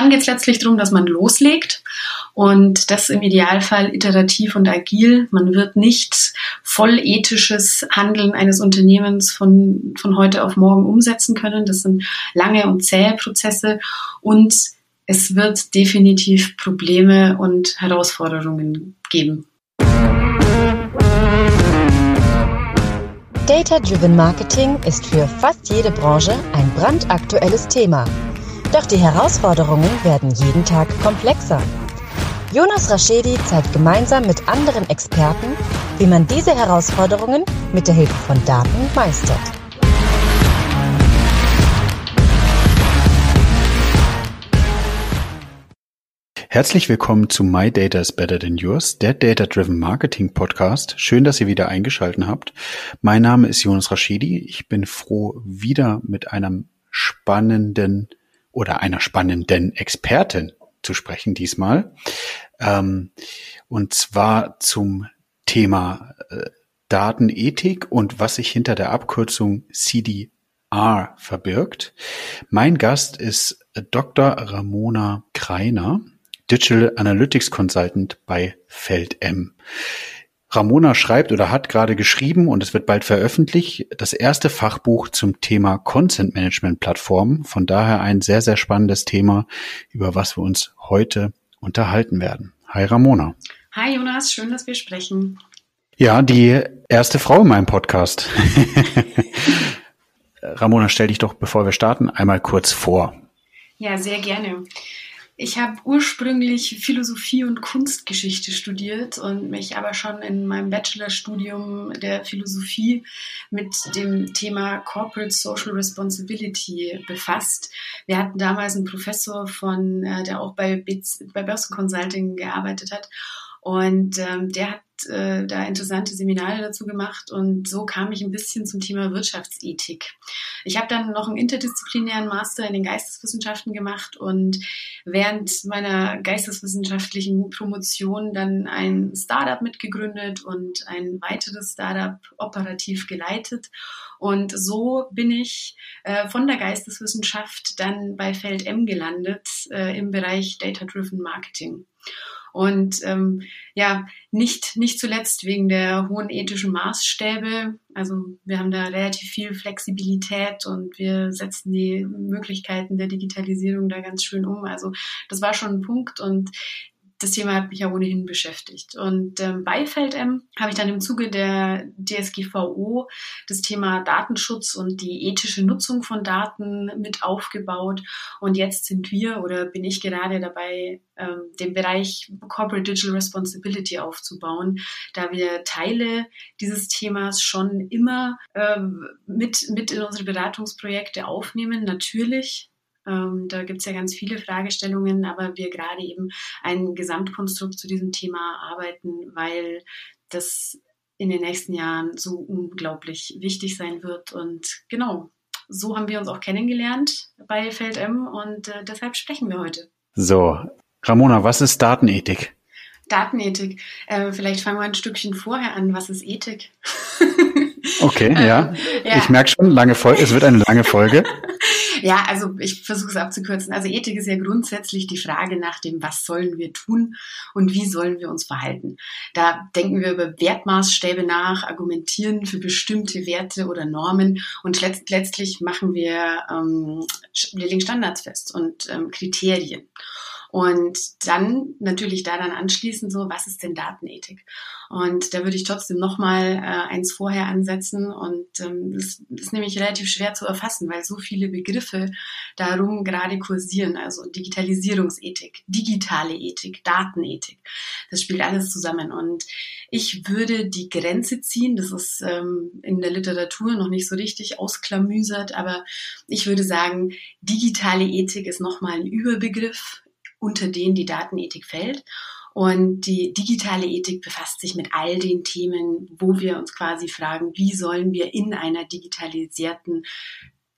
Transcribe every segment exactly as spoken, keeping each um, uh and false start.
dann geht es letztlich darum, dass man loslegt und das im Idealfall iterativ und agil. Man wird nicht voll ethisches Handeln eines Unternehmens von, von heute auf morgen umsetzen können. Das sind lange und zähe Prozesse und es wird definitiv Probleme und Herausforderungen geben. Data-Driven Marketing ist für fast jede Branche ein brandaktuelles Thema. Doch die Herausforderungen werden jeden Tag komplexer. Jonas Raschedi zeigt gemeinsam mit anderen Experten, wie man diese Herausforderungen mit der Hilfe von Daten meistert. Herzlich willkommen zu My Data is Better Than Yours, der Data-Driven Marketing Podcast. Schön, dass ihr wieder eingeschaltet habt. Mein Name ist Jonas Raschedi. Ich bin froh, wieder mit einem spannenden oder einer spannenden Expertin zu sprechen diesmal. Ähm, und zwar zum Thema äh, Datenethik und was sich hinter der Abkürzung C D R verbirgt. Mein Gast ist Doktor Ramona Kreiner, Digital Analytics Consultant bei FeldM. Ramona schreibt oder hat gerade geschrieben und es wird bald veröffentlicht, das erste Fachbuch zum Thema Content Management Plattformen. Von daher ein sehr, sehr spannendes Thema, über was wir uns heute unterhalten werden. Hi Ramona. Hi Jonas, schön, dass wir sprechen. Ja, die erste Frau in meinem Podcast. Ramona, stell dich doch, bevor wir starten, einmal kurz vor. Ja, sehr gerne. Ich habe ursprünglich Philosophie und Kunstgeschichte studiert und mich aber schon in meinem Bachelorstudium der Philosophie mit dem Thema Corporate Social Responsibility befasst. Wir hatten damals einen Professor, von, der auch bei, B- bei Börsenconsulting gearbeitet hat. Und ähm, der hat äh, da interessante Seminare dazu gemacht und so kam ich ein bisschen zum Thema Wirtschaftsethik. Ich habe dann noch einen interdisziplinären Master in den Geisteswissenschaften gemacht und während meiner geisteswissenschaftlichen Promotion dann ein Startup mitgegründet und ein weiteres Startup operativ geleitet. Und so bin ich äh, von der Geisteswissenschaft dann bei FeldM gelandet äh, im Bereich Data-Driven Marketing. Und ähm, ja, nicht nicht zuletzt wegen der hohen ethischen Maßstäbe. Also wir haben da relativ viel Flexibilität und wir setzen die Möglichkeiten der Digitalisierung da ganz schön um. Also das war schon ein Punkt und das Thema hat mich ja ohnehin beschäftigt. Und ähm, bei FeldM habe ich dann im Zuge der D S G V O das Thema Datenschutz und die ethische Nutzung von Daten mit aufgebaut. Und jetzt sind wir oder bin ich gerade dabei, ähm, den Bereich Corporate Digital Responsibility aufzubauen, da wir Teile dieses Themas schon immer ähm, mit, mit in unsere Beratungsprojekte aufnehmen, natürlich. Ähm, da gibt es ja ganz viele Fragestellungen, aber wir gerade eben ein Gesamtkonstrukt zu diesem Thema arbeiten, weil das in den nächsten Jahren so unglaublich wichtig sein wird. Und genau, so haben wir uns auch kennengelernt bei FeldM und äh, deshalb sprechen wir heute. So, Ramona, was ist Datenethik? Datenethik. Äh, vielleicht fangen wir ein Stückchen vorher an. Was ist Ethik? Okay, ja. ja. Ich merke schon, lange Folge. Es wird eine lange Folge. Ja, also ich versuche es abzukürzen. Also Ethik ist ja grundsätzlich die Frage nach dem, was sollen wir tun und wie sollen wir uns verhalten. Da denken wir über Wertmaßstäbe nach, argumentieren für bestimmte Werte oder Normen und letzt- letztlich machen wir, ähm, wir legen Standards fest und ähm, Kriterien. Und dann natürlich daran anschließend so, was ist denn Datenethik? Und da würde ich trotzdem nochmal äh, eins vorher ansetzen und ähm, das ist nämlich relativ schwer zu erfassen, weil so viele Begriffe darum gerade kursieren, also Digitalisierungsethik, digitale Ethik, Datenethik, das spielt alles zusammen und ich würde die Grenze ziehen, das ist ähm, in der Literatur noch nicht so richtig ausklamüsert, aber ich würde sagen, digitale Ethik ist nochmal ein Überbegriff, unter denen die Datenethik fällt. Und die digitale Ethik befasst sich mit all den Themen, wo wir uns quasi fragen, wie sollen wir in einer digitalisierten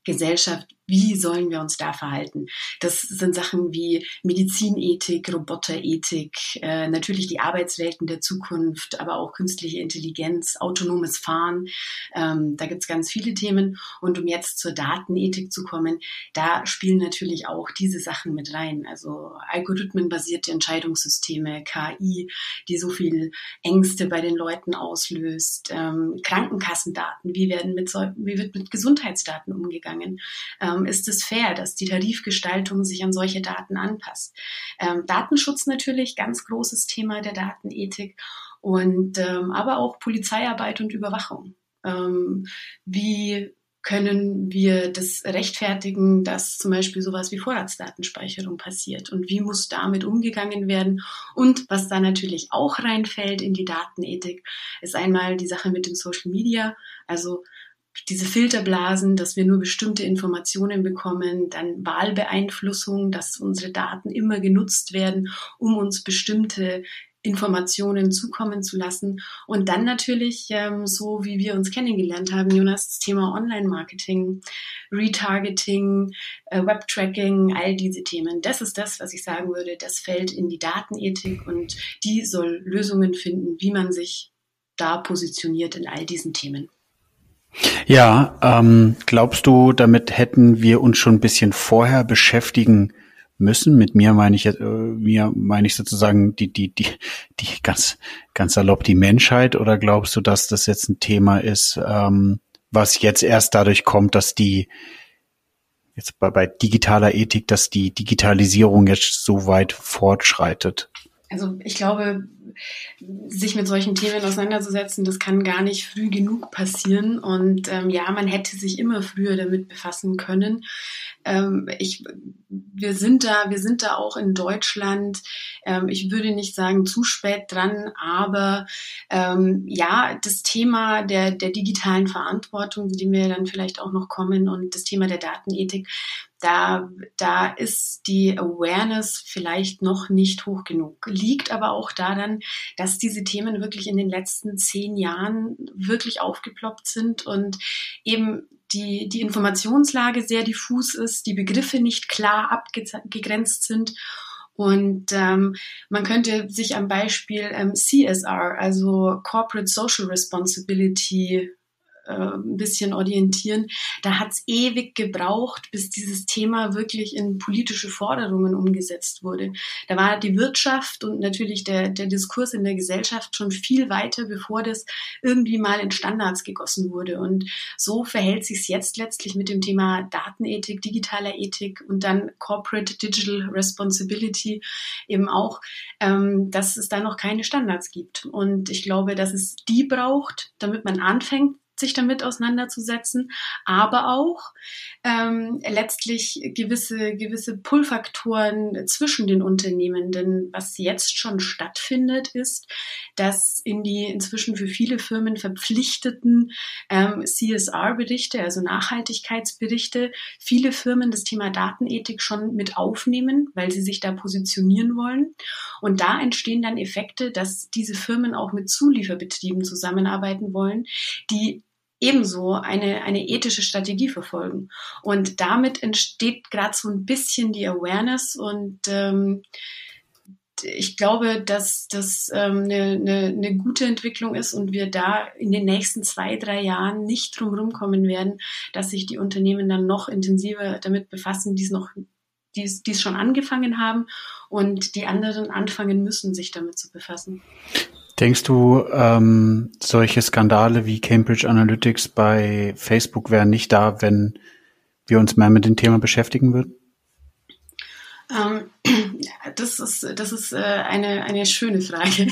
Gesellschaft, wie sollen wir uns da verhalten? Das sind Sachen wie Medizinethik, Roboterethik, äh, natürlich die Arbeitswelten der Zukunft, aber auch künstliche Intelligenz, autonomes Fahren. Ähm, da gibt's ganz viele Themen. Und um jetzt zur Datenethik zu kommen, da spielen natürlich auch diese Sachen mit rein. Also algorithmenbasierte Entscheidungssysteme, K I, die so viel Ängste bei den Leuten auslöst, ähm, Krankenkassendaten, wie werden mit, wie wird mit Gesundheitsdaten umgegangen? Ähm, ist es fair, dass die Tarifgestaltung sich an solche Daten anpasst? Ähm, Datenschutz natürlich, ganz großes Thema der Datenethik und ähm, aber auch Polizeiarbeit und Überwachung. Ähm, wie können wir das rechtfertigen, dass zum Beispiel sowas wie Vorratsdatenspeicherung passiert und wie muss damit umgegangen werden? Und was da natürlich auch reinfällt in die Datenethik, ist einmal die Sache mit dem Social Media, also diese Filterblasen, dass wir nur bestimmte Informationen bekommen, dann Wahlbeeinflussung, dass unsere Daten immer genutzt werden, um uns bestimmte Informationen zukommen zu lassen. Und dann natürlich, ähm, so wie wir uns kennengelernt haben, Jonas, das Thema Online-Marketing, Retargeting, äh, Web-Tracking, all diese Themen. Das ist das, was ich sagen würde, das fällt in die Datenethik und die soll Lösungen finden, wie man sich da positioniert in all diesen Themen. Ja, ähm, glaubst du, damit hätten wir uns schon ein bisschen vorher beschäftigen müssen? Mit mir meine ich, äh, mir meine ich sozusagen die, die, die, die ganz, ganz salopp die Menschheit, oder glaubst du, dass das jetzt ein Thema ist, ähm, was jetzt erst dadurch kommt, dass die, jetzt bei, bei digitaler Ethik, dass die Digitalisierung jetzt so weit fortschreitet? Also ich glaube, sich mit solchen Themen auseinanderzusetzen, das kann gar nicht früh genug passieren. Und ähm, ja, man hätte sich immer früher damit befassen können. Ähm, ich, wir sind da, wir sind da auch in Deutschland. Ähm, ich würde nicht sagen zu spät dran, aber ähm, ja, das Thema der der digitalen Verantwortung, zu dem wir dann vielleicht auch noch kommen, und das Thema der Datenethik. Da, da ist die Awareness vielleicht noch nicht hoch genug. Liegt aber auch daran, dass diese Themen wirklich in den letzten zehn Jahren wirklich aufgeploppt sind und eben die, die Informationslage sehr diffus ist, die Begriffe nicht klar abgegrenzt sind. Und ähm, man könnte sich am Beispiel ähm, C S R, also Corporate Social Responsibility, ein bisschen orientieren. Da hat es ewig gebraucht, bis dieses Thema wirklich in politische Forderungen umgesetzt wurde. Da war die Wirtschaft und natürlich der, der Diskurs in der Gesellschaft schon viel weiter, bevor das irgendwie mal in Standards gegossen wurde. Und so verhält sich es jetzt letztlich mit dem Thema Datenethik, digitaler Ethik und dann Corporate Digital Responsibility eben auch, ähm, dass es da noch keine Standards gibt. Und ich glaube, dass es die braucht, damit man anfängt, sich damit auseinanderzusetzen, aber auch ähm, letztlich gewisse gewisse Pull-Faktoren zwischen den Unternehmen. Denn was jetzt schon stattfindet, ist, dass in die inzwischen für viele Firmen verpflichteten ähm, C S R-Berichte, also Nachhaltigkeitsberichte, viele Firmen das Thema Datenethik schon mit aufnehmen, weil sie sich da positionieren wollen. Und da entstehen dann Effekte, dass diese Firmen auch mit Zulieferbetrieben zusammenarbeiten wollen, die ebenso eine, eine ethische Strategie verfolgen. Und damit entsteht gerade so ein bisschen die Awareness und ähm, ich glaube, dass das ähm, eine, eine, eine gute Entwicklung ist und wir da in den nächsten zwei, drei Jahren nicht drum rumkommen werden, dass sich die Unternehmen dann noch intensiver damit befassen, die es noch die es, die es schon angefangen haben und die anderen anfangen müssen, sich damit zu befassen. Denkst du, ähm, solche Skandale wie Cambridge Analytics bei Facebook wären nicht da, wenn wir uns mehr mit dem Thema beschäftigen würden? Ähm, das ist, das ist äh, eine, eine schöne Frage.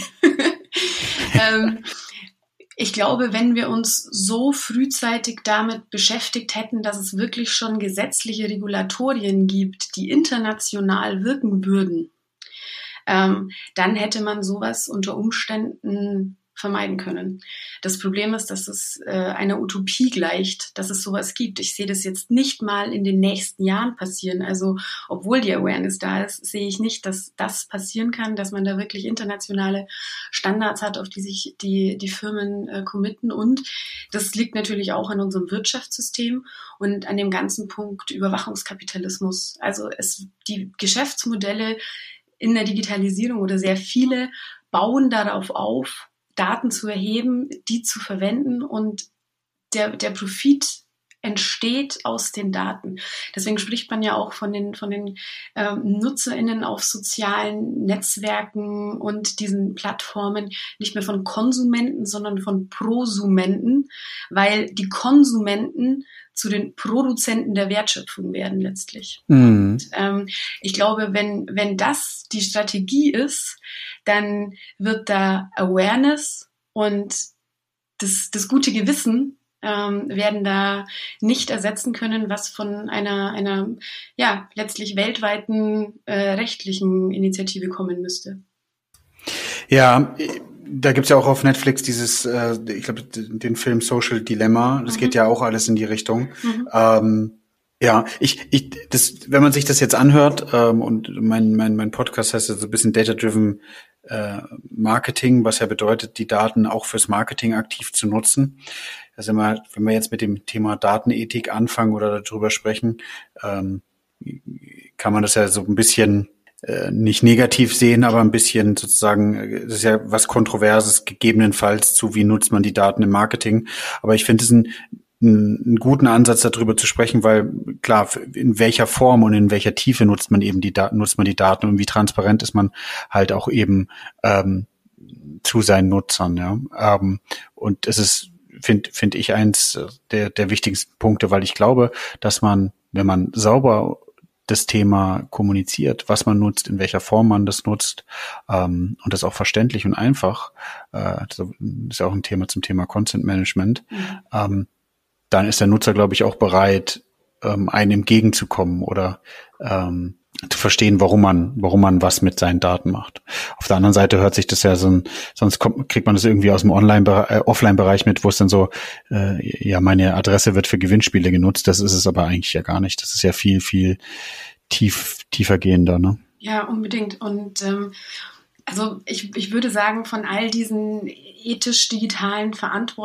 ähm, ich glaube, wenn wir uns so frühzeitig damit beschäftigt hätten, dass es wirklich schon gesetzliche Regulatorien gibt, die international wirken würden, Ähm, dann hätte man sowas unter Umständen vermeiden können. Das Problem ist, dass es äh, einer Utopie gleicht, dass es sowas gibt. Ich sehe das jetzt nicht mal in den nächsten Jahren passieren. Also obwohl die Awareness da ist, sehe ich nicht, dass das passieren kann, dass man da wirklich internationale Standards hat, auf die sich die, die Firmen äh, committen. Und das liegt natürlich auch an unserem Wirtschaftssystem und an dem ganzen Punkt Überwachungskapitalismus. Also es, die Geschäftsmodelle in der Digitalisierung oder sehr viele bauen darauf auf, Daten zu erheben, die zu verwenden und der, der Profit entsteht aus den Daten. Deswegen spricht man ja auch von den, von den ähm, NutzerInnen auf sozialen Netzwerken und diesen Plattformen nicht mehr von Konsumenten, sondern von Prosumenten, weil die Konsumenten zu den Produzenten der Wertschöpfung werden letztlich. Mhm. Und, ähm, ich glaube, wenn, wenn das die Strategie ist, dann wird da Awareness und das, das gute Gewissen ähm, werden da nicht ersetzen können, was von einer, einer ja, letztlich weltweiten äh, rechtlichen Initiative kommen müsste. Ja, da gibt's ja auch auf Netflix dieses, äh, ich glaube, den Film Social Dilemma. Das mhm. geht ja auch alles in die Richtung. Mhm. Ähm, ja, ich, ich, das, wenn man sich das jetzt anhört, ähm, und mein, mein, mein Podcast heißt ja so ein bisschen Data-Driven äh, Marketing, was ja bedeutet, die Daten auch fürs Marketing aktiv zu nutzen. Also wenn wir, wenn wir jetzt mit dem Thema Datenethik anfangen oder darüber sprechen, ähm, kann man das ja so ein bisschen äh, nicht negativ sehen, aber ein bisschen sozusagen, das ist ja was Kontroverses gegebenenfalls zu, wie nutzt man die Daten im Marketing. Aber ich finde es ein einen guten Ansatz, darüber zu sprechen, weil klar, in welcher Form und in welcher Tiefe nutzt man eben die Daten, nutzt man die Daten und wie transparent ist man halt auch eben ähm, zu seinen Nutzern, ja. Ähm, und es ist, finde finde ich, eins der der wichtigsten Punkte, weil ich glaube, dass man, wenn man sauber das Thema kommuniziert, was man nutzt, in welcher Form man das nutzt, ähm, und das auch verständlich und einfach, äh, das ist ja auch ein Thema zum Thema Content Management, mhm. ähm, dann ist der Nutzer, glaube ich, auch bereit, ähm, einem entgegenzukommen oder ähm, zu verstehen, warum man, warum man was mit seinen Daten macht. Auf der anderen Seite hört sich das ja so ein, sonst kommt, kriegt man das irgendwie aus dem Online, äh, Offline-Bereich mit, wo es dann so, äh, ja, meine Adresse wird für Gewinnspiele genutzt. Das ist es aber eigentlich ja gar nicht. Das ist ja viel, viel tief, tiefergehender, ne? Ja, unbedingt. Und ähm, also ich, ich würde sagen, von all diesen ethisch-digitalen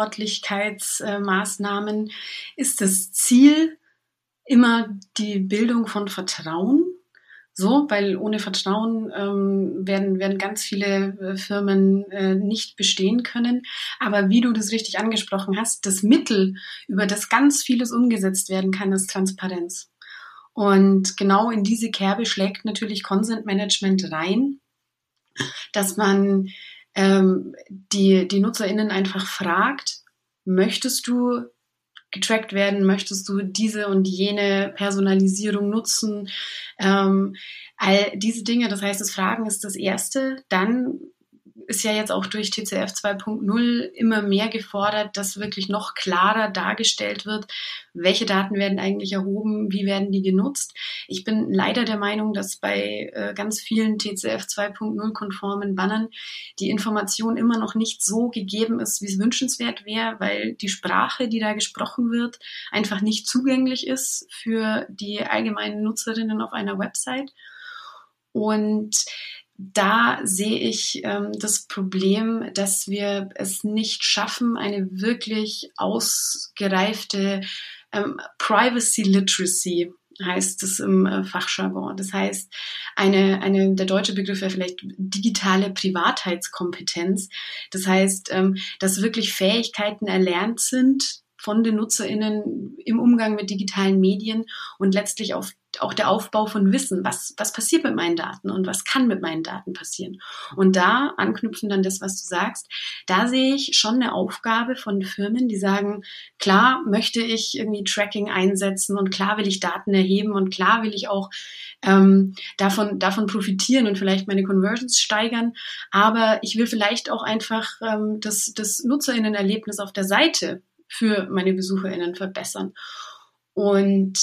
Verantwortlichkeitsmaßnahmen ist das Ziel immer die Bildung von Vertrauen. So, weil ohne Vertrauen ähm, werden, werden ganz viele äh, Firmen äh, nicht bestehen können. Aber wie du das richtig angesprochen hast, das Mittel, über das ganz vieles umgesetzt werden kann, ist Transparenz. Und genau in diese Kerbe schlägt natürlich Consent Management rein, dass man ähm, die, die NutzerInnen einfach fragt, möchtest du getrackt werden, möchtest du diese und jene Personalisierung nutzen, ähm, all diese Dinge. Das heißt, das Fragen ist das Erste. Dann ist ja jetzt auch durch T C F zwei Punkt null immer mehr gefordert, dass wirklich noch klarer dargestellt wird, welche Daten werden eigentlich erhoben, wie werden die genutzt. Ich bin leider der Meinung, dass bei äh, ganz vielen T C F zwei Punkt null konformen Bannern die Information immer noch nicht so gegeben ist, wie es wünschenswert wäre, weil die Sprache, die da gesprochen wird, einfach nicht zugänglich ist für die allgemeinen Nutzerinnen auf einer Website. Und da sehe ich ähm, das Problem, dass wir es nicht schaffen, eine wirklich ausgereifte ähm, Privacy Literacy, heißt es im äh, Fachjargon. Das heißt, eine, eine, der deutsche Begriff wäre vielleicht digitale Privatheitskompetenz. Das heißt, ähm, dass wirklich Fähigkeiten erlernt sind von den NutzerInnen im Umgang mit digitalen Medien und letztlich auf, auch der Aufbau von Wissen, was, was passiert mit meinen Daten und was kann mit meinen Daten passieren. Und da anknüpfen dann das, was du sagst, da sehe ich schon eine Aufgabe von Firmen, die sagen, klar möchte ich irgendwie Tracking einsetzen und klar will ich Daten erheben und klar will ich auch ähm, davon, davon profitieren und vielleicht meine Conversions steigern, aber ich will vielleicht auch einfach ähm, das, das NutzerInnen-Erlebnis auf der Seite für meine BesucherInnen verbessern. Und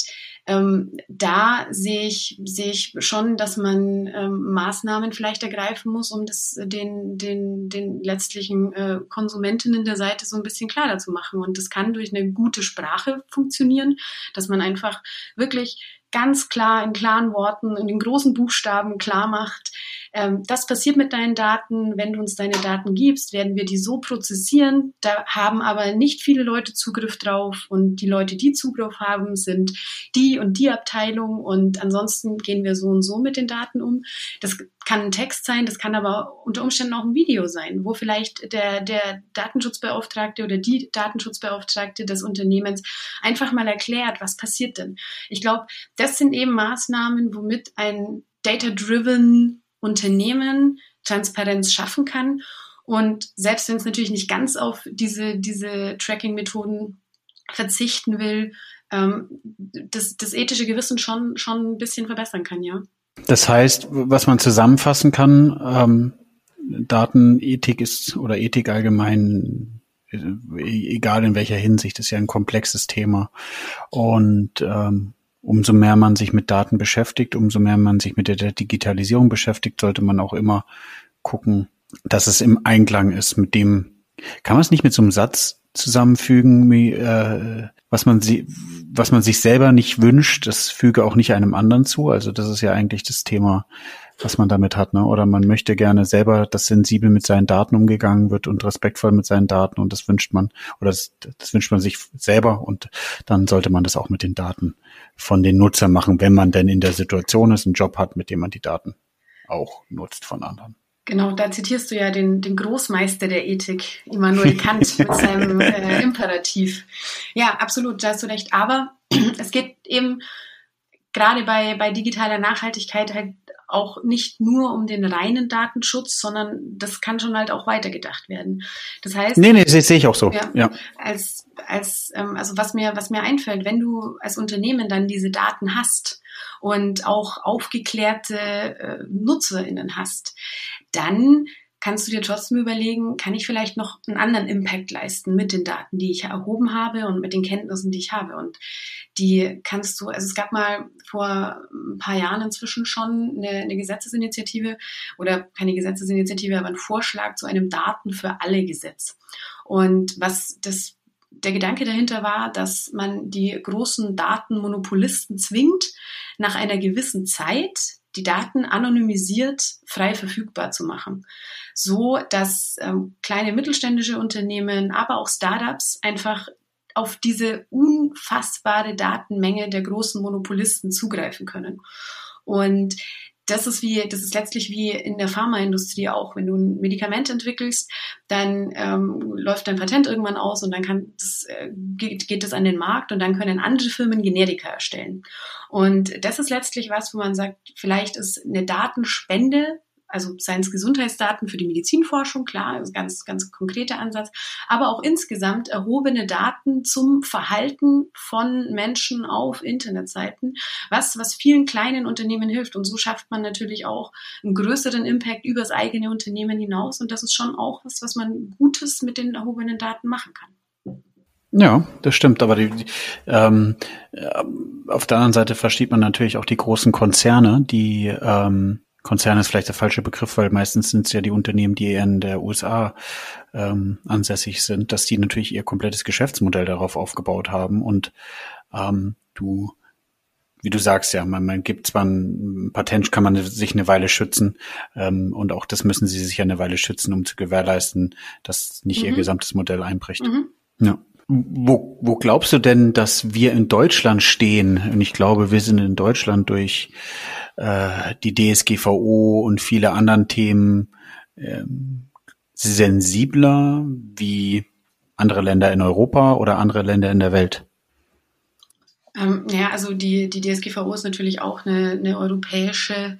Ähm, da sehe ich, sehe ich schon, dass man ähm, Maßnahmen vielleicht ergreifen muss, um das den, den, den letztlichen äh, Konsumentinnen der Seite so ein bisschen klarer zu machen. Und das kann durch eine gute Sprache funktionieren, dass man einfach wirklich ganz klar in klaren Worten, in den großen Buchstaben klar macht, ähm, das passiert mit deinen Daten. Wenn du uns deine Daten gibst, werden wir die so prozessieren. Da haben aber nicht viele Leute Zugriff drauf und die Leute, die Zugriff haben, sind die und die Abteilung und ansonsten gehen wir so und so mit den Daten um. Das kann ein Text sein, das kann aber unter Umständen auch ein Video sein, wo vielleicht der, der Datenschutzbeauftragte oder die Datenschutzbeauftragte des Unternehmens einfach mal erklärt, was passiert denn. Ich glaube, das sind eben Maßnahmen, womit ein data-driven Unternehmen Transparenz schaffen kann. Und selbst wenn es natürlich nicht ganz auf diese, diese Tracking-Methoden verzichten will, ähm, das, das ethische Gewissen schon, schon ein bisschen verbessern kann, ja. Das heißt, was man zusammenfassen kann, ähm, Datenethik ist oder Ethik allgemein, egal in welcher Hinsicht, ist ja ein komplexes Thema. Und ähm, umso mehr man sich mit Daten beschäftigt, umso mehr man sich mit der Digitalisierung beschäftigt, sollte man auch immer gucken, dass es im Einklang ist mit dem, kann man es nicht mit so einem Satz zusammenfügen, wie, äh, was man sie, was man sich selber nicht wünscht, das füge auch nicht einem anderen zu. Also das ist ja eigentlich das Thema, was man damit hat, ne? Oder man möchte gerne selber, dass sensibel mit seinen Daten umgegangen wird und respektvoll mit seinen Daten und das wünscht man, oder das, das wünscht man sich selber und dann sollte man das auch mit den Daten von den Nutzern machen, wenn man denn in der Situation ist, einen Job hat, mit dem man die Daten auch nutzt von anderen. Genau, da zitierst du ja den, den Großmeister der Ethik, Immanuel Kant, mit seinem äh, Imperativ. Ja, absolut, da hast du recht. Aber es geht eben gerade bei, bei digitaler Nachhaltigkeit halt auch nicht nur um den reinen Datenschutz, sondern das kann schon halt auch weitergedacht werden. Das heißt, nee, nee, das sehe ich auch so. Ja, ja. Als, als, ähm, also was mir, was mir einfällt, wenn du als Unternehmen dann diese Daten hast und auch aufgeklärte äh, NutzerInnen hast, dann kannst du dir trotzdem überlegen, kann ich vielleicht noch einen anderen Impact leisten mit den Daten, die ich erhoben habe und mit den Kenntnissen, die ich habe. Und die kannst du, also es gab mal vor ein paar Jahren inzwischen schon eine, eine Gesetzesinitiative oder keine Gesetzesinitiative, aber ein Vorschlag zu einem Daten für alle Gesetz. Und was das der Gedanke dahinter war, dass man die großen Datenmonopolisten zwingt, nach einer gewissen Zeit die Daten anonymisiert frei verfügbar zu machen, so dass ähm, kleine mittelständische Unternehmen, aber auch Startups einfach auf diese unfassbare Datenmenge der großen Monopolisten zugreifen können. Und das ist wie, das ist letztlich wie in der Pharmaindustrie auch. Wenn du ein Medikament entwickelst, dann ähm, läuft dein Patent irgendwann aus und dann kann das, äh, geht, geht das an den Markt und dann können andere Firmen Generika erstellen. Und das ist letztlich was, wo man sagt, vielleicht ist eine Datenspende, also seien es Gesundheitsdaten für die Medizinforschung, klar, ist ein ganz, ganz konkreter Ansatz, aber auch insgesamt erhobene Daten zum Verhalten von Menschen auf Internetseiten, was, was vielen kleinen Unternehmen hilft. Und so schafft man natürlich auch einen größeren Impact über das eigene Unternehmen hinaus. Und das ist schon auch was, was man Gutes mit den erhobenen Daten machen kann. Ja, das stimmt. Aber die, die, ähm, auf der anderen Seite versteht man natürlich auch die großen Konzerne, die ähm, Konzerne ist vielleicht der falsche Begriff, weil meistens sind es ja die Unternehmen, die in der U S A ähm, ansässig sind, dass die natürlich ihr komplettes Geschäftsmodell darauf aufgebaut haben. Und ähm, du, wie du sagst, ja, man, man gibt zwar ein Patent, kann man sich eine Weile schützen ähm, und auch das müssen sie sich ja eine Weile schützen, um zu gewährleisten, dass nicht mhm. ihr gesamtes Modell einbricht. Mhm. Ja. Wo, wo glaubst du denn, dass wir in Deutschland stehen? Und ich glaube, wir sind in Deutschland durch äh, die D S G V O und viele anderen Themen ähm, sensibler wie andere Länder in Europa oder andere Länder in der Welt? Ähm, ja, also die, die D S G V O ist natürlich auch eine, eine europäische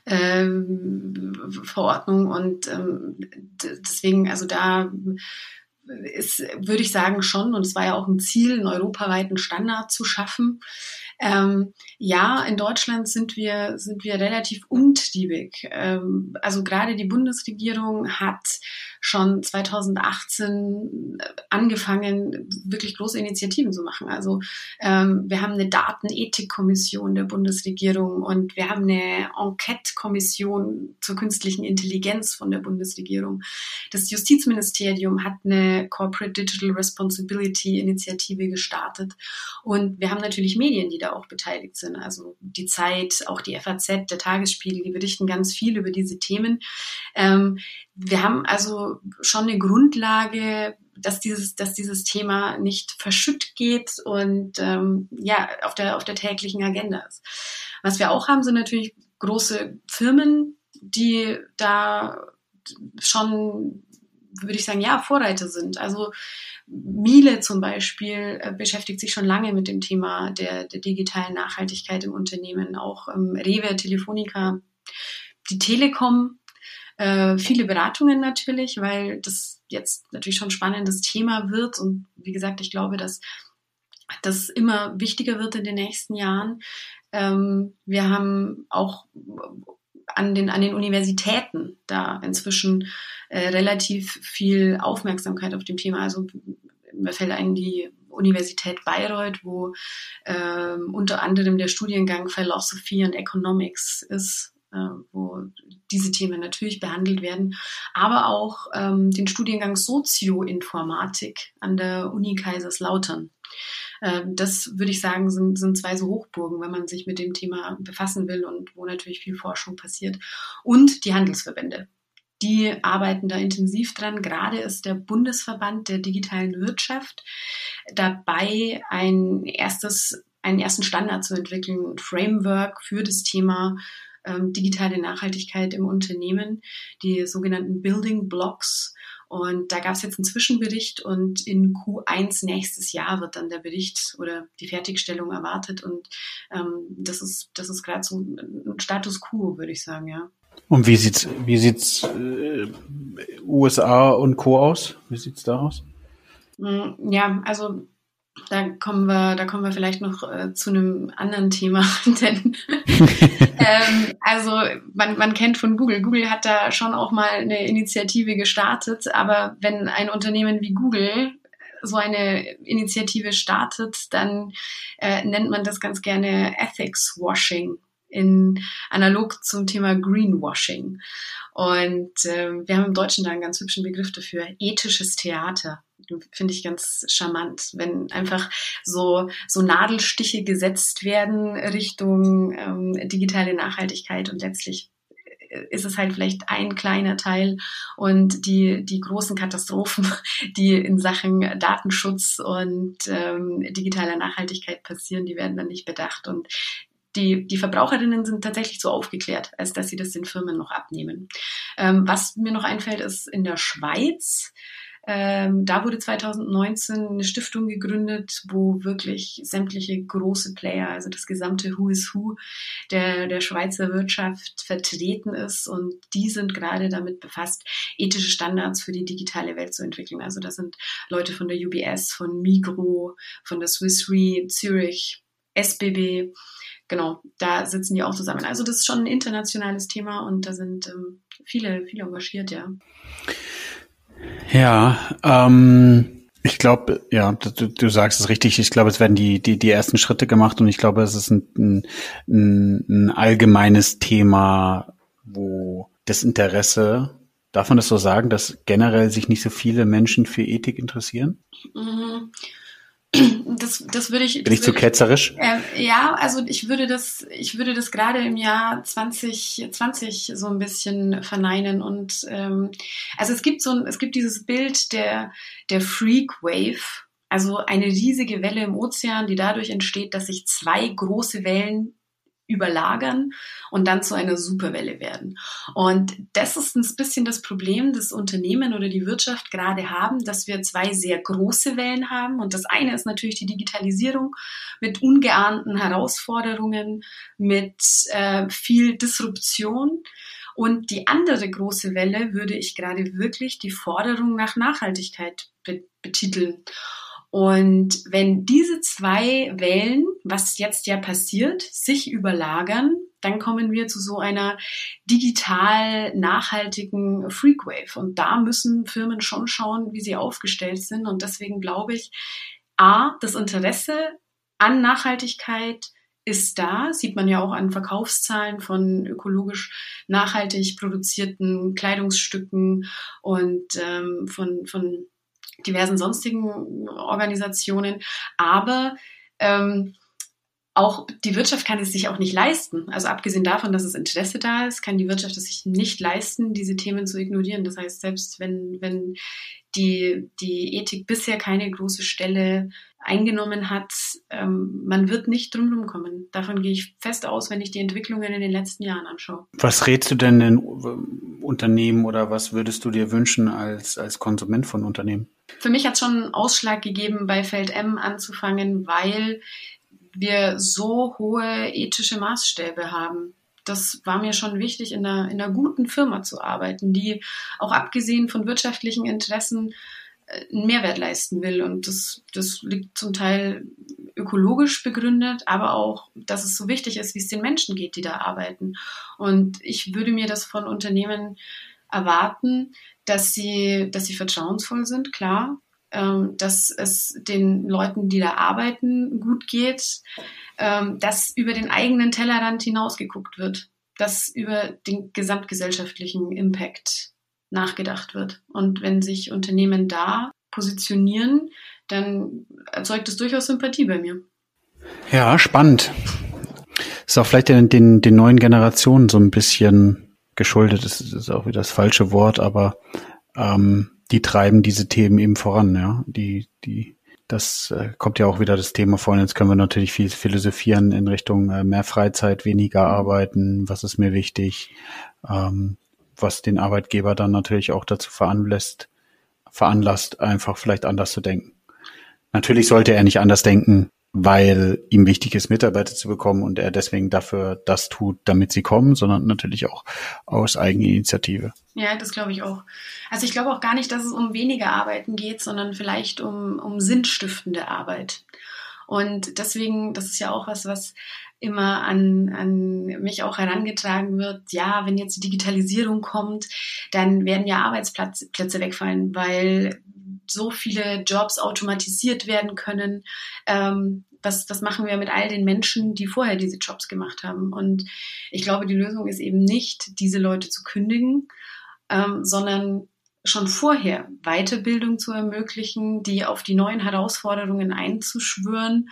ähm, Verordnung und ähm, deswegen, also da ist, würde ich sagen, schon, und es war ja auch ein Ziel, einen europaweiten Standard zu schaffen. Ähm, ja, in Deutschland sind wir, sind wir relativ umtriebig. Ähm, also gerade die Bundesregierung hat schon zweitausendachtzehn angefangen, wirklich große Initiativen zu machen. Also ähm, wir haben eine Datenethikkommission der Bundesregierung und wir haben eine Enquete-Kommission zur künstlichen Intelligenz von der Bundesregierung. Das Justizministerium hat eine Corporate Digital Responsibility Initiative gestartet. Und wir haben natürlich Medien, die da auch beteiligt sind. Also die Zeit, auch die F A Z, der Tagesspiegel, die berichten ganz viel über diese Themen. Ähm, wir haben also schon eine Grundlage, dass dieses, dass dieses Thema nicht verschütt geht und ähm, ja auf der auf der täglichen Agenda ist. Was wir auch haben, sind natürlich große Firmen, die da schon, würde ich sagen, ja, Vorreiter sind. Also Miele zum Beispiel äh, beschäftigt sich schon lange mit dem Thema der, der digitalen Nachhaltigkeit im Unternehmen. Auch ähm, Rewe, Telefonica, die Telekom, äh, viele Beratungen natürlich, weil das jetzt natürlich schon ein spannendes Thema wird. Und wie gesagt, ich glaube, dass das immer wichtiger wird in den nächsten Jahren. Ähm, wir haben auch an den, an den Universitäten da inzwischen äh, relativ viel Aufmerksamkeit auf dem Thema. Also mir fällt ein die Universität Bayreuth, wo ähm, unter anderem der Studiengang Philosophy and Economics ist, äh, wo diese Themen natürlich behandelt werden, aber auch ähm, den Studiengang Sozioinformatik an der Uni Kaiserslautern. Das würde ich sagen, sind, sind zwei so Hochburgen, wenn man sich mit dem Thema befassen will und wo natürlich viel Forschung passiert. Und die Handelsverbände. Die arbeiten da intensiv dran. Gerade ist der Bundesverband der digitalen Wirtschaft dabei, ein erstes, einen ersten Standard zu entwickeln, ein Framework für das Thema ähm, digitale Nachhaltigkeit im Unternehmen, die sogenannten Building Blocks. Und da gab es jetzt einen Zwischenbericht und in Q eins nächstes Jahr wird dann der Bericht oder die Fertigstellung erwartet. Und ähm, das ist, das ist gerade so ein Status quo, würde ich sagen, ja. Und wie sieht's, wie sieht's äh, U S A und Co. aus? Wie sieht's da aus? Ja, also da kommen wir, da kommen wir vielleicht noch äh, zu einem anderen Thema, denn ähm, also man, man kennt von Google. Google hat da schon auch mal eine Initiative gestartet, aber wenn ein Unternehmen wie Google so eine Initiative startet, dann äh, nennt man das ganz gerne Ethics Washing, in analog zum Thema Greenwashing. Und äh, wir haben im Deutschen da einen ganz hübschen Begriff dafür, ethisches Theater. Finde ich ganz charmant, wenn einfach so, so Nadelstiche gesetzt werden Richtung ähm, digitale Nachhaltigkeit und letztlich ist es halt vielleicht ein kleiner Teil und die, die großen Katastrophen, die in Sachen Datenschutz und ähm, digitaler Nachhaltigkeit passieren, die werden dann nicht bedacht und Die, die Verbraucherinnen sind tatsächlich so aufgeklärt, als dass sie das den Firmen noch abnehmen. Ähm, was mir noch einfällt, ist in der Schweiz. Ähm, da wurde zweitausendneunzehn eine Stiftung gegründet, wo wirklich sämtliche große Player, also das gesamte Who is Who der, der Schweizer Wirtschaft vertreten ist. Und die sind gerade damit befasst, ethische Standards für die digitale Welt zu entwickeln. Also das sind Leute von der U B S, von Migros, von der Swiss Re, Zürich, S B B. Genau, da sitzen die auch zusammen. Also das ist schon ein internationales Thema und da sind ähm, viele, viele engagiert, ja. Ja, ähm, ich glaube, ja, du, du sagst es richtig. Ich glaube, es werden die, die, die ersten Schritte gemacht und ich glaube, es ist ein, ein, ein allgemeines Thema, wo das Interesse, darf man das so sagen, dass generell sich nicht so viele Menschen für Ethik interessieren? Mhm. Das, das würde ich. Bin ich zu ketzerisch? Äh, ja, also ich würde das, ich würde das gerade im Jahr zwanzig zwanzig so ein bisschen verneinen und ähm, also es gibt so ein, es gibt dieses Bild der der Freak Wave, also eine riesige Welle im Ozean, die dadurch entsteht, dass sich zwei große Wellen überlagern und dann zu einer Superwelle werden. Und das ist ein bisschen das Problem, das Unternehmen oder die Wirtschaft gerade haben, dass wir zwei sehr große Wellen haben. Und das eine ist natürlich die Digitalisierung mit ungeahnten Herausforderungen, mit äh, viel Disruption. Und die andere große Welle würde ich gerade wirklich die Forderung nach Nachhaltigkeit be- betiteln. Und wenn diese zwei Wellen, was jetzt ja passiert, sich überlagern, dann kommen wir zu so einer digital nachhaltigen Freakwave. Und da müssen Firmen schon schauen, wie sie aufgestellt sind. Und deswegen glaube ich, A, das Interesse an Nachhaltigkeit ist da, sieht man ja auch an Verkaufszahlen von ökologisch nachhaltig produzierten Kleidungsstücken und ähm, von, von diversen sonstigen Organisationen. Aber ähm, auch die Wirtschaft kann es sich auch nicht leisten. Also abgesehen davon, dass das Interesse da ist, kann die Wirtschaft es sich nicht leisten, diese Themen zu ignorieren. Das heißt, selbst wenn, wenn die, die Ethik bisher keine große Stelle eingenommen hat, ähm, man wird nicht drumherum kommen. Davon gehe ich fest aus, wenn ich die Entwicklungen in den letzten Jahren anschaue. Was rätst du denn den Unternehmen oder was würdest du dir wünschen als, als Konsument von Unternehmen? Für mich hat es schon einen Ausschlag gegeben, bei Feld M anzufangen, weil wir so hohe ethische Maßstäbe haben. Das war mir schon wichtig, in einer, in einer guten Firma zu arbeiten, die auch abgesehen von wirtschaftlichen Interessen einen Mehrwert leisten will. Und das, das liegt zum Teil ökologisch begründet, aber auch, dass es so wichtig ist, wie es den Menschen geht, die da arbeiten. Und ich würde mir das von Unternehmen erwarten, dass sie, dass sie vertrauensvoll sind, klar, ähm, dass es den Leuten, die da arbeiten, gut geht, ähm, dass über den eigenen Tellerrand hinausgeguckt wird, dass über den gesamtgesellschaftlichen Impact nachgedacht wird. Und wenn sich Unternehmen da positionieren, dann erzeugt es durchaus Sympathie bei mir. Ja, spannend. Ist auch vielleicht den, den, den neuen Generationen so ein bisschen geschuldet. Das ist auch wieder das falsche Wort, aber ähm, die treiben diese Themen eben voran. Ja, die, die, das äh, kommt ja auch wieder das Thema vor. Jetzt können wir natürlich viel philosophieren in Richtung äh, mehr Freizeit, weniger arbeiten. Was ist mir wichtig? Ähm, was den Arbeitgeber dann natürlich auch dazu veranlasst, veranlasst, einfach vielleicht anders zu denken. Natürlich sollte er nicht anders denken, weil ihm wichtig ist, Mitarbeiter zu bekommen und er deswegen dafür das tut, damit sie kommen, sondern natürlich auch aus Eigeninitiative. Ja, das glaube ich auch. Also ich glaube auch gar nicht, dass es um weniger Arbeiten geht, sondern vielleicht um, um sinnstiftende Arbeit. Und deswegen, das ist ja auch was, was immer an, an mich auch herangetragen wird, ja, wenn jetzt die Digitalisierung kommt, dann werden ja Arbeitsplätze Plätze wegfallen, weil so viele Jobs automatisiert werden können. Ähm, was, was machen wir mit all den Menschen, die vorher diese Jobs gemacht haben? Und ich glaube, die Lösung ist eben nicht, diese Leute zu kündigen, ähm, sondern schon vorher Weiterbildung zu ermöglichen, die auf die neuen Herausforderungen einzuschwören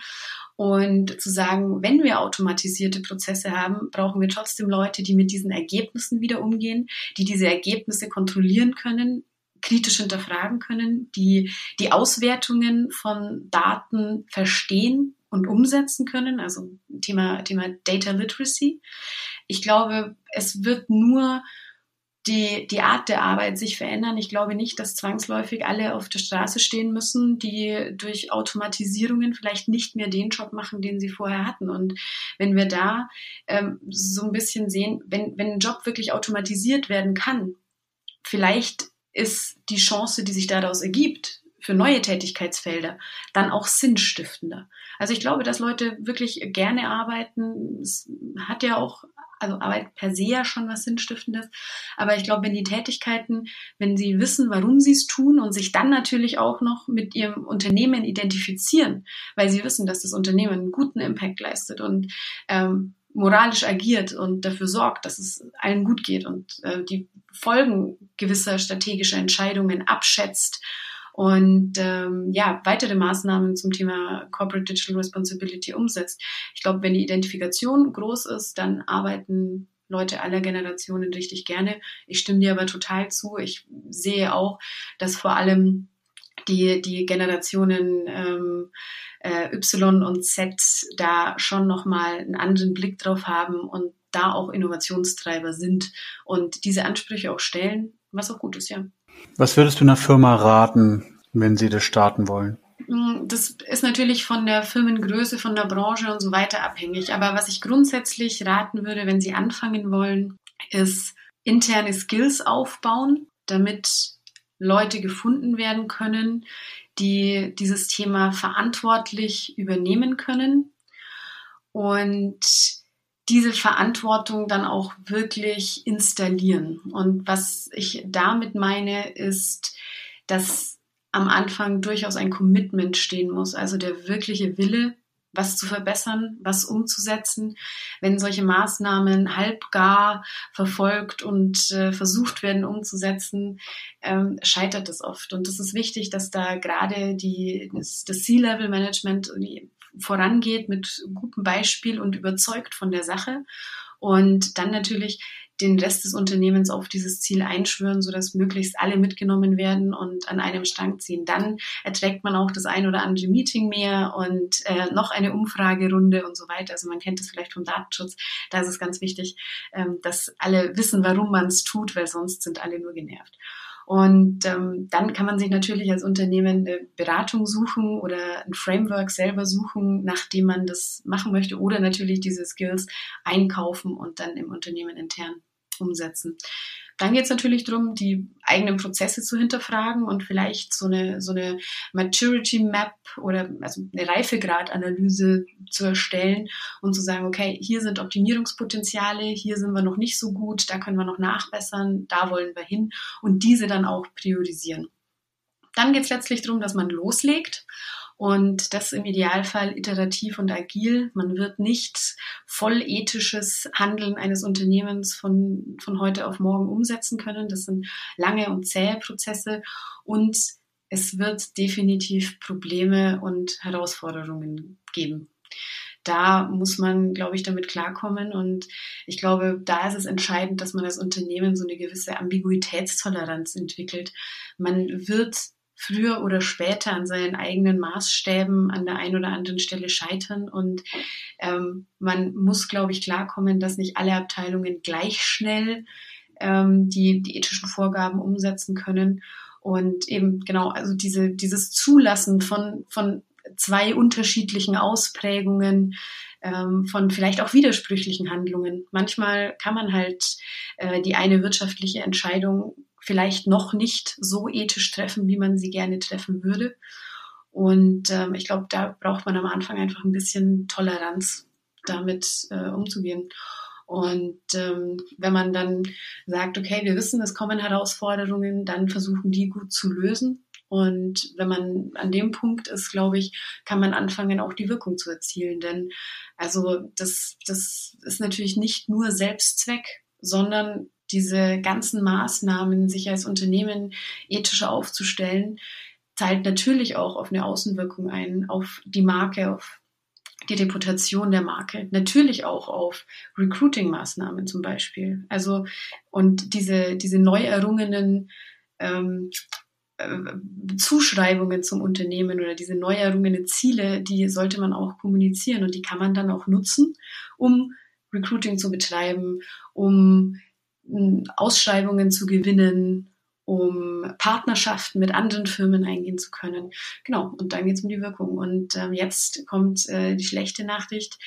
und zu sagen, wenn wir automatisierte Prozesse haben, brauchen wir trotzdem Leute, die mit diesen Ergebnissen wieder umgehen, die diese Ergebnisse kontrollieren können, kritisch hinterfragen können, die die Auswertungen von Daten verstehen und umsetzen können, also Thema, Thema Data Literacy. Ich glaube, es wird nur die, die Art der Arbeit sich verändern. Ich glaube nicht, dass zwangsläufig alle auf der Straße stehen müssen, die durch Automatisierungen vielleicht nicht mehr den Job machen, den sie vorher hatten. Und wenn wir da ähm, so ein bisschen sehen, wenn, wenn ein Job wirklich automatisiert werden kann, vielleicht ist die Chance, die sich daraus ergibt, für neue Tätigkeitsfelder, dann auch sinnstiftender. Also ich glaube, dass Leute wirklich gerne arbeiten. Es hat ja auch, also Arbeit per se ja schon was Sinnstiftendes. Aber ich glaube, wenn die Tätigkeiten, wenn sie wissen, warum sie es tun und sich dann natürlich auch noch mit ihrem Unternehmen identifizieren, weil sie wissen, dass das Unternehmen einen guten Impact leistet und ähm, moralisch agiert und dafür sorgt, dass es allen gut geht und äh, die Folgen gewisser strategischer Entscheidungen abschätzt und ähm, ja, weitere Maßnahmen zum Thema Corporate Digital Responsibility umsetzt. Ich glaube, wenn die Identifikation groß ist, dann arbeiten Leute aller Generationen richtig gerne. Ich stimme dir aber total zu. Ich sehe auch, dass vor allem die, die Generationen ähm, äh, Y und Z da schon nochmal einen anderen Blick drauf haben und da auch Innovationstreiber sind und diese Ansprüche auch stellen, was auch gut ist, ja. Was würdest du einer Firma raten, wenn sie das starten wollen? Das ist natürlich von der Firmengröße, von der Branche und so weiter abhängig. Aber was ich grundsätzlich raten würde, wenn Sie anfangen wollen, ist interne Skills aufbauen, damit Leute gefunden werden können, die dieses Thema verantwortlich übernehmen können und diese Verantwortung dann auch wirklich installieren. Und was ich damit meine, ist, dass am Anfang durchaus ein Commitment stehen muss, also der wirkliche Wille, was zu verbessern, was umzusetzen. Wenn solche Maßnahmen halbgar verfolgt und äh, versucht werden umzusetzen, ähm, scheitert es oft. Und es ist wichtig, dass da gerade die, das, das C-Level-Management vorangeht mit gutem Beispiel und überzeugt von der Sache und dann natürlich den Rest des Unternehmens auf dieses Ziel einschwören, sodass möglichst alle mitgenommen werden und an einem Strang ziehen. Dann erträgt man auch das ein oder andere Meeting mehr und äh, noch eine Umfragerunde und so weiter. Also man kennt das vielleicht vom Datenschutz. Da ist es ganz wichtig, ähm, dass alle wissen, warum man es tut, weil sonst sind alle nur genervt. Und ähm, dann kann man sich natürlich als Unternehmen eine Beratung suchen oder ein Framework selber suchen, nachdem man das machen möchte, oder natürlich diese Skills einkaufen und dann im Unternehmen intern umsetzen. Dann geht es natürlich darum, die eigenen Prozesse zu hinterfragen und vielleicht so eine, so eine Maturity Map oder also eine Reifegradanalyse zu erstellen und zu sagen, okay, hier sind Optimierungspotenziale, hier sind wir noch nicht so gut, da können wir noch nachbessern, da wollen wir hin und diese dann auch priorisieren. Dann geht es letztlich darum, dass man loslegt. Und das im Idealfall iterativ und agil. Man wird nicht voll ethisches Handeln eines Unternehmens von, von heute auf morgen umsetzen können. Das sind lange und zähe Prozesse. Und es wird definitiv Probleme und Herausforderungen geben. Da muss man, glaube ich, damit klarkommen. Und ich glaube, da ist es entscheidend, dass man als Unternehmen so eine gewisse Ambiguitätstoleranz entwickelt. Man wird früher oder später an seinen eigenen Maßstäben an der einen oder anderen Stelle scheitern. Und ähm, man muss, glaube ich, klarkommen, dass nicht alle Abteilungen gleich schnell ähm, die, die ethischen Vorgaben umsetzen können. Und eben genau, also diese, dieses Zulassen von, von zwei unterschiedlichen Ausprägungen, ähm, von vielleicht auch widersprüchlichen Handlungen. Manchmal kann man halt äh, die eine wirtschaftliche Entscheidung vielleicht noch nicht so ethisch treffen, wie man sie gerne treffen würde. Und ähm, ich glaube, da braucht man am Anfang einfach ein bisschen Toleranz, damit äh, umzugehen. Und ähm, wenn man dann sagt, okay, wir wissen, es kommen Herausforderungen, dann versuchen die gut zu lösen. Und wenn man an dem Punkt ist, glaube ich, kann man anfangen, auch die Wirkung zu erzielen. Denn also das, das ist natürlich nicht nur Selbstzweck, sondern diese ganzen Maßnahmen, sich als Unternehmen ethischer aufzustellen, zahlt natürlich auch auf eine Außenwirkung ein, auf die Marke, auf die Reputation der Marke, natürlich auch auf Recruiting-Maßnahmen zum Beispiel. Also und diese, diese neu errungenen ähm, äh, Zuschreibungen zum Unternehmen oder diese neu errungenen Ziele, die sollte man auch kommunizieren und die kann man dann auch nutzen, um Recruiting zu betreiben, um Ausschreibungen zu gewinnen, um Partnerschaften mit anderen Firmen eingehen zu können. Genau, und dann geht es um die Wirkung. Und ähm, jetzt kommt äh, die schlechte Nachricht.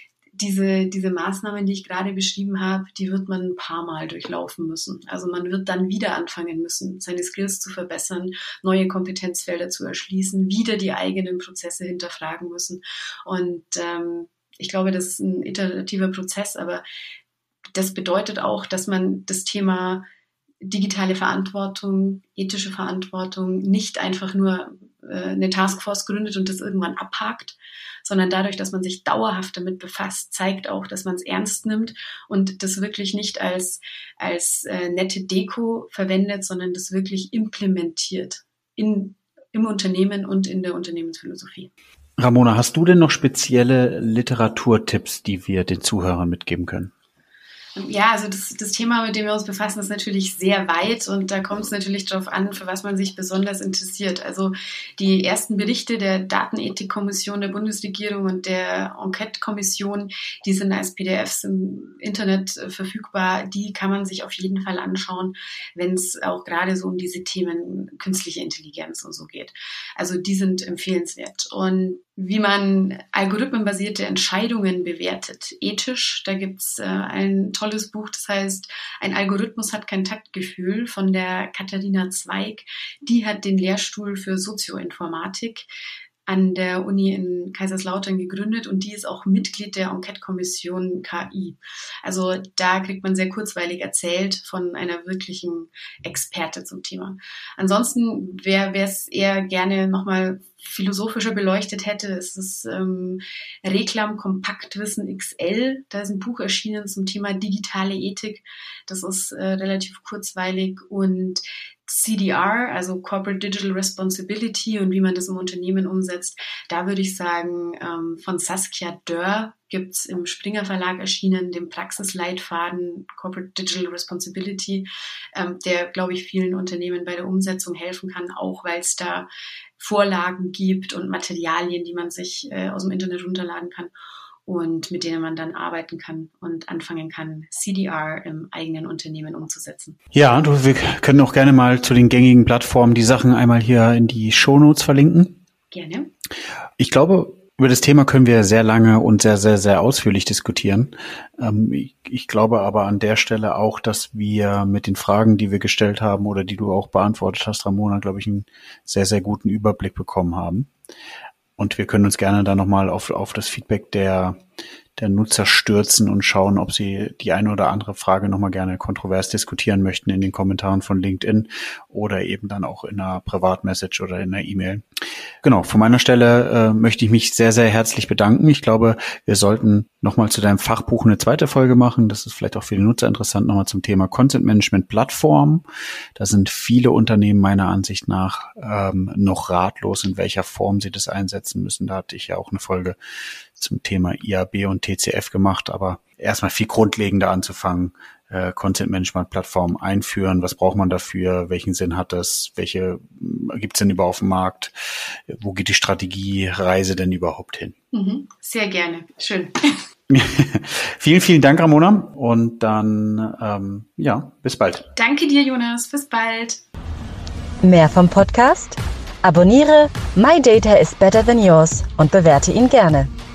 Diese, diese Maßnahmen, die ich gerade beschrieben habe, die wird man ein paar Mal durchlaufen müssen. Also man wird dann wieder anfangen müssen, seine Skills zu verbessern, neue Kompetenzfelder zu erschließen, wieder die eigenen Prozesse hinterfragen müssen. Und ähm, ich glaube, das ist ein iterativer Prozess, aber das bedeutet auch, dass man das Thema digitale Verantwortung, ethische Verantwortung nicht einfach nur äh, eine Taskforce gründet und das irgendwann abhakt, sondern dadurch, dass man sich dauerhaft damit befasst, zeigt auch, dass man es ernst nimmt und das wirklich nicht als, als äh, nette Deko verwendet, sondern das wirklich implementiert in, im Unternehmen und in der Unternehmensphilosophie. Ramona, hast du denn noch spezielle Literaturtipps, die wir den Zuhörern mitgeben können? Ja, also das, das Thema, mit dem wir uns befassen, ist natürlich sehr weit und da kommt es natürlich darauf an, für was man sich besonders interessiert. Also die ersten Berichte der Datenethikkommission der Bundesregierung und der Enquete-Kommission, die sind als P D Fs im Internet verfügbar, die kann man sich auf jeden Fall anschauen, wenn es auch gerade so um diese Themen künstliche Intelligenz und so geht. Also die sind empfehlenswert. Und wie man algorithmenbasierte Entscheidungen bewertet, ethisch. Da gibt's äh, ein tolles Buch, das heißt Ein Algorithmus hat kein Taktgefühl von der Katharina Zweig. Die hat den Lehrstuhl für Sozioinformatik an der Uni in Kaiserslautern gegründet und die ist auch Mitglied der Enquete-Kommission K I. Also da kriegt man sehr kurzweilig erzählt von einer wirklichen Experte zum Thema. Ansonsten, wer es eher gerne nochmal philosophischer beleuchtet hätte, ist das ähm, Reklam Kompaktwissen X L. Da ist ein Buch erschienen zum Thema digitale Ethik. Das ist äh, relativ kurzweilig und C D R, also Corporate Digital Responsibility und wie man das im Unternehmen umsetzt, da würde ich sagen, ähm, von Saskia Dörr gibt's im Springer Verlag erschienen, den Praxisleitfaden Corporate Digital Responsibility, ähm, der, glaube ich, vielen Unternehmen bei der Umsetzung helfen kann, auch weil es da Vorlagen gibt und Materialien, die man sich äh, aus dem Internet runterladen kann und mit denen man dann arbeiten kann und anfangen kann, C D R im eigenen Unternehmen umzusetzen. Ja, du, wir können auch gerne mal zu den gängigen Plattformen die Sachen einmal hier in die Shownotes verlinken. Gerne. Ich glaube, über das Thema können wir sehr lange und sehr, sehr, sehr ausführlich diskutieren. Ähm, ich, ich glaube aber an der Stelle auch, dass wir mit den Fragen, die wir gestellt haben oder die du auch beantwortet hast, Ramona, glaube ich, einen sehr, sehr guten Überblick bekommen haben. Und wir können uns gerne da nochmal auf, auf das Feedback der, der Nutzer stürzen und schauen, ob sie die eine oder andere Frage nochmal gerne kontrovers diskutieren möchten in den Kommentaren von LinkedIn oder eben dann auch in einer Privatmessage oder in einer E-Mail. Genau, von meiner Stelle äh, möchte ich mich sehr, sehr herzlich bedanken. Ich glaube, wir sollten nochmal zu deinem Fachbuch eine zweite Folge machen. Das ist vielleicht auch für die Nutzer interessant, nochmal zum Thema Content Management Plattform. Da sind viele Unternehmen meiner Ansicht nach ähm, noch ratlos, in welcher Form sie das einsetzen müssen. Da hatte ich ja auch eine Folge zum Thema I A B und T C F gemacht, aber erstmal viel grundlegender anzufangen, äh, Content Management Plattform einführen, was braucht man dafür, welchen Sinn hat das, welche gibt's denn überhaupt auf dem Markt, wo geht die Strategiereise denn überhaupt hin? Mhm. Sehr gerne, schön. Vielen, vielen Dank, Ramona, und dann, ähm, ja, bis bald. Danke dir, Jonas, bis bald. Mehr vom Podcast? Abonniere My Data is Better Than Yours und bewerte ihn gerne.